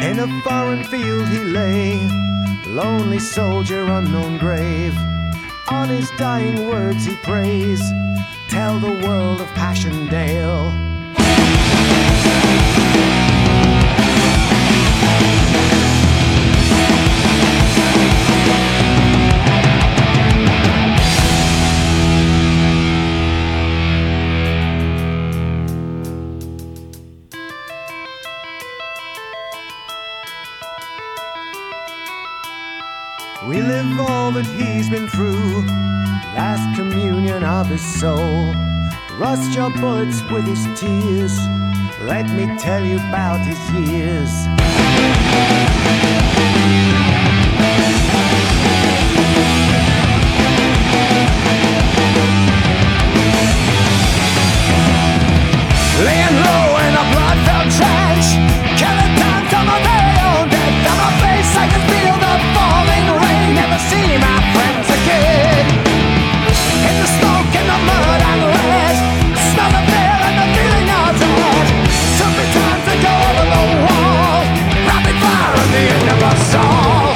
In a foreign field he lay, lonely soldier, unknown grave. On his dying words he prays, tell the world of Passchendaele. We live all that he's been through, last communion of his soul. Rust your bullets with his tears, let me tell you about his years. Laying low in a blood-filled trench, killing time from my very own death. On my face I can feel the falling rain. Never see my friends again. In the smoke, in the mud and lead, smell the fear and the feeling of dread. Took me time to go over the wall, rapid fire at the end of us all.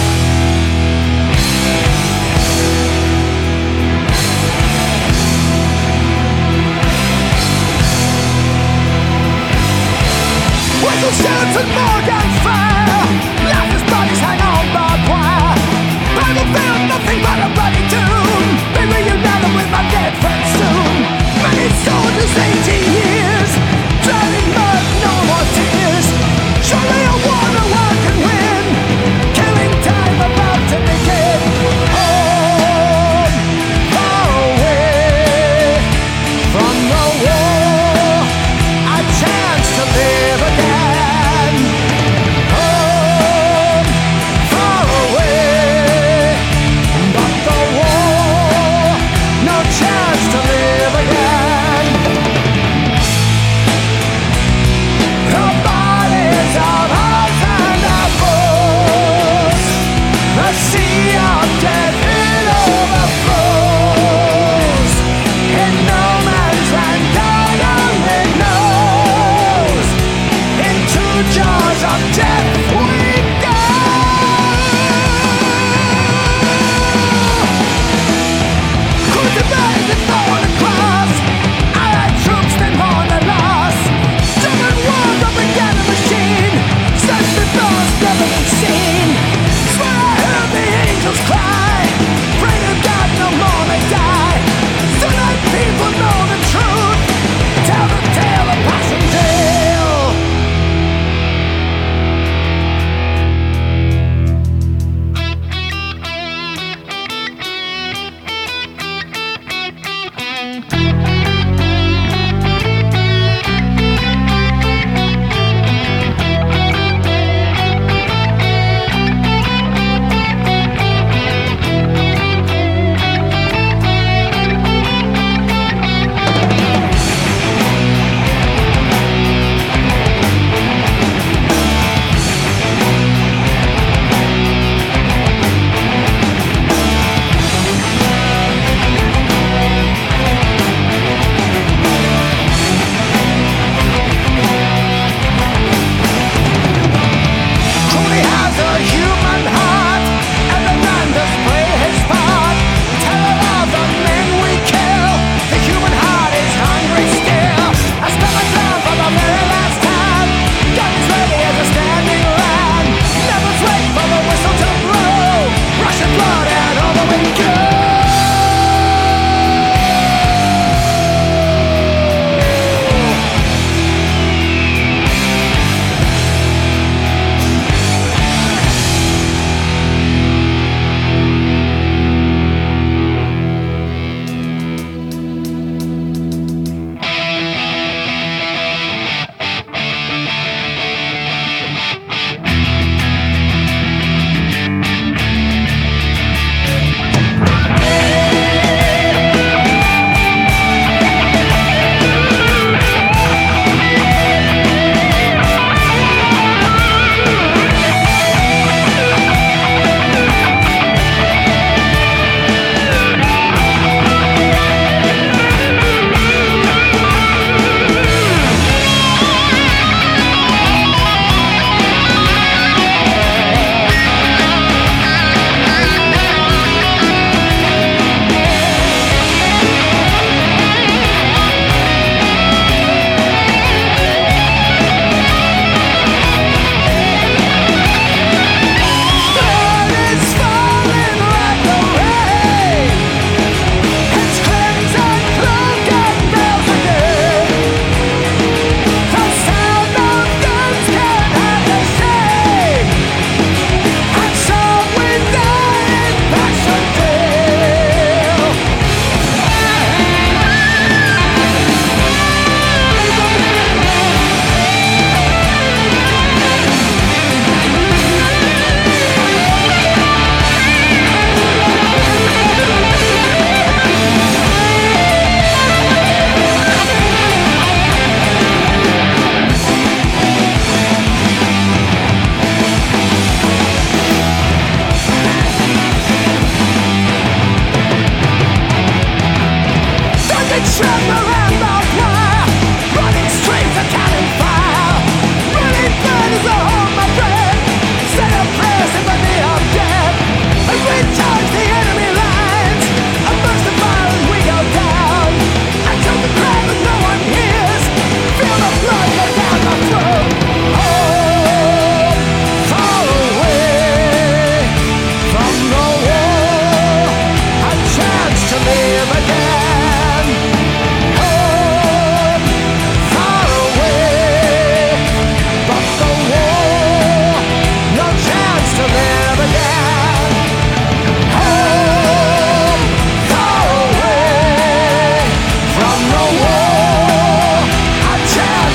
Whistle shoots and more gunfire, lifeless bodies hang on barbed wire. Battlefield, nothing but a bloody tomb. Be reunited with my dead friends soon. Many soldiers, 18 years, drowning mud, no more tears. Surely a war no one can win, killing time about to begin. Home, far away from the war, a chance to live again. Oh,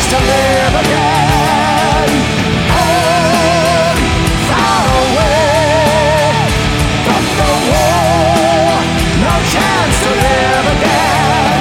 chance to live again. Home, far away from the war, no chance to live again.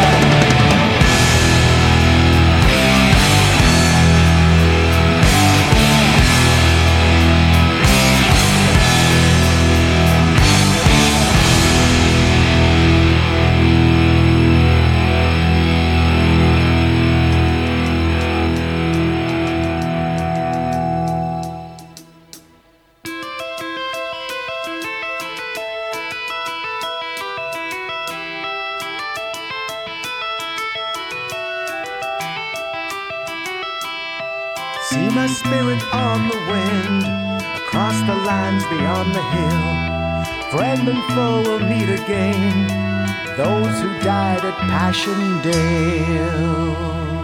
See my spirit on the wind, across the lands beyond the hill. Friend and foe will meet again, those who died at Passchendaele.